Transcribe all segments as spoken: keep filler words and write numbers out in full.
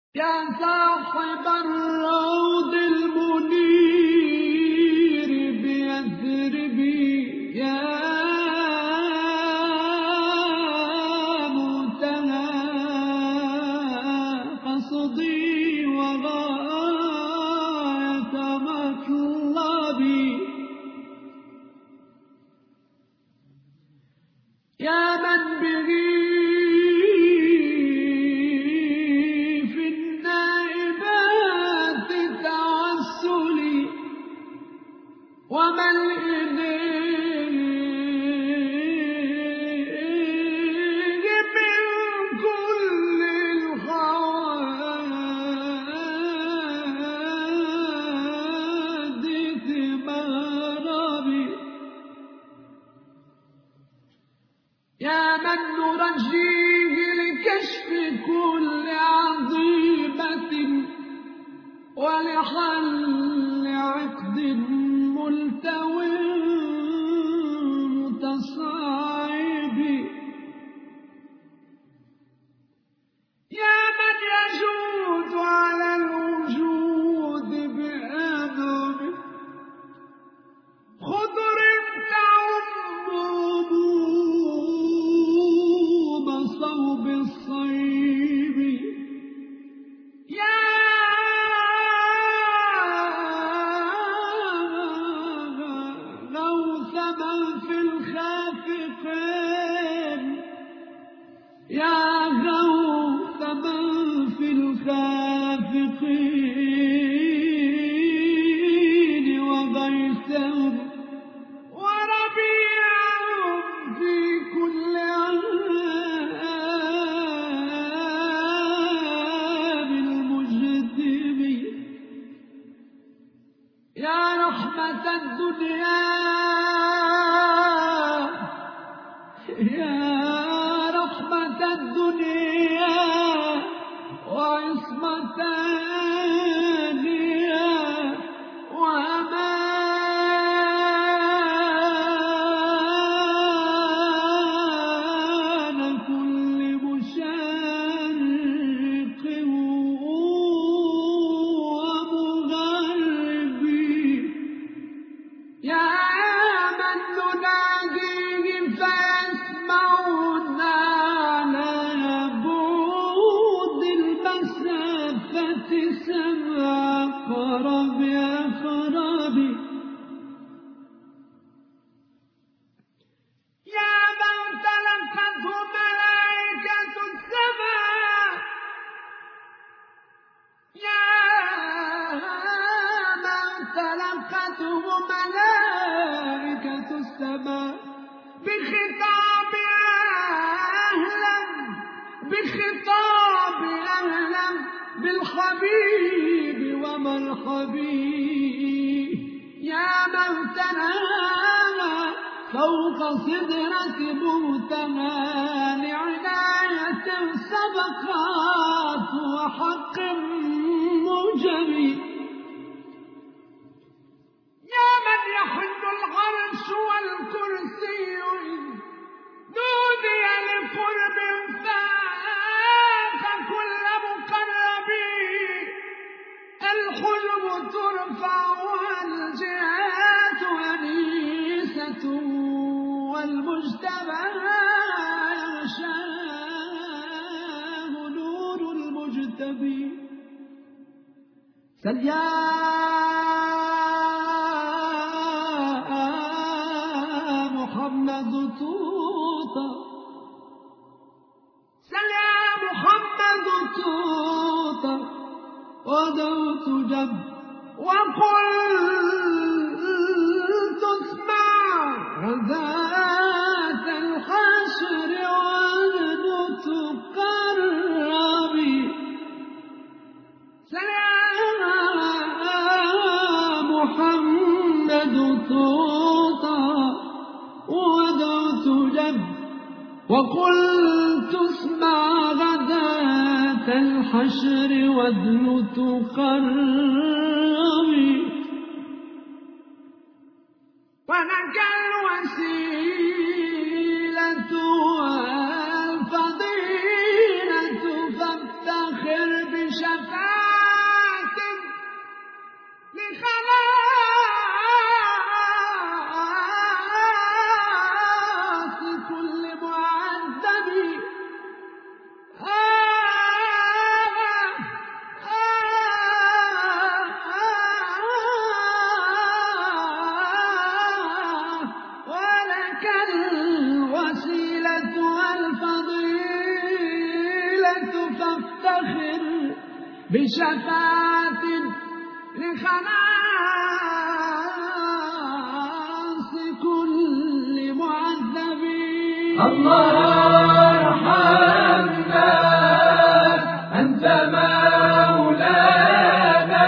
يا صاحب الروض المنير بيثربي يا منتهى قصدي وغاية مطلبي يا من به ومن إليه من كل الحوادث مهربي يا من نرجيه لكشف كل عظيمة ولحل عقد ملتوي متصاعب يا من يجود على الوجود بأدب خضر تعم بصوب الصيب يا يا غوث من في الخافقين وغيثهم وربيعهم في كل عام المجتب يا رحمة الدنيا يا الدنيا وعصمة الدنيا وأمان كل مشرق ومغرب يا من نناديه فيسمعنا خراب يا خرابي يا من تلقته ملائكة السماء يا من تلقته ملائكة السماء بخطاب أهلا بخطاب أهلا بالحبيب وما الحبيب يا من تنالى فوق صدرة منتهى لعناية سبقات وحق موجب يا من يحل العرش والكرسي نودي لقرب فاق كل مقرب الحلم ترفع والجهات أنيسة والمجتبى يغشاه نور المجتبي سل يا محمد طوطا سل يا محمد طوطا ودوت جب وقلت اسمع ذات الحشر وأهد تقربي سلام محمد طوطا ودوت جب وقلت اسمع غداة الحشر واذل تقربي ولك الوسيلة والفضيلة فافتخر بشفاعتي بشفاعة لخلاص كل معذب. الله ارحمنا أنت مولانا،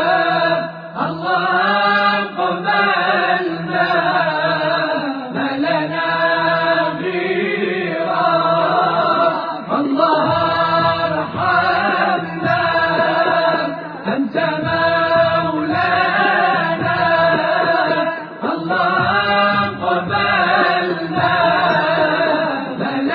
الله قبلنا ما لنا غيرا. الله ارحمنا أنت مولانا، الله قبلنا ما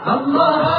الله